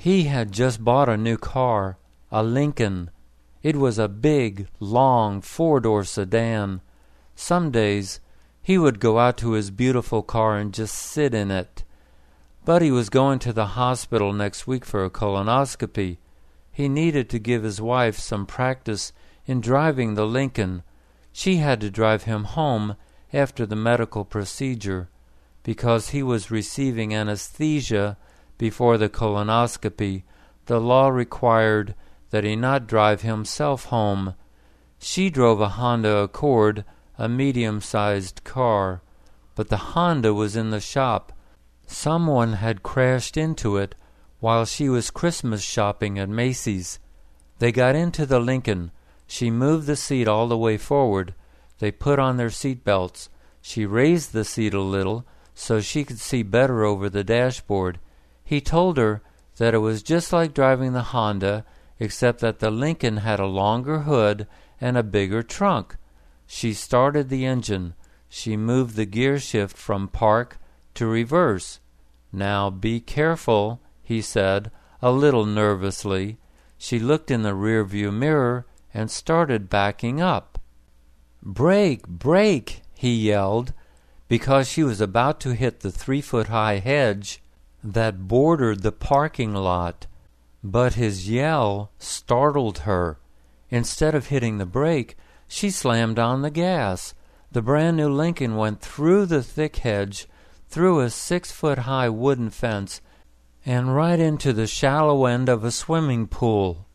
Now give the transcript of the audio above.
He had just bought a new car, a Lincoln. It was a big, long, four-door sedan. Some days he would go out to his beautiful car and just sit in it. But he was going to the hospital next week for a colonoscopy. He needed to give his wife some practice in driving the Lincoln. She had to drive him home after the medical procedure. Because he was receiving anesthesia before the colonoscopy, the law required that he not drive himself home. She drove a Honda Accord, a medium-sized car, but the Honda was in the shop. Someone had crashed into it while she was Christmas shopping at Macy's. They got into the Lincoln. She moved the seat all the way forward. They put on their seat belts. She raised the seat a little so she could see better over the dashboard. He told her that it was just like driving the Honda, except that the Lincoln had a longer hood and a bigger trunk. She started the engine. She moved the gear shift from park to reverse. "Now be careful," he said, a little nervously. She looked in the rear-view mirror and started backing up. "Brake, brake," he yelled, because she was about to hit the 3-foot-high hedge that bordered the parking lot. But his yell startled her. Instead of hitting the brake, she slammed on the gas. The brand-new Lincoln went through the thick hedge, through a 6-foot-high wooden fence, and right into the shallow end of a swimming pool.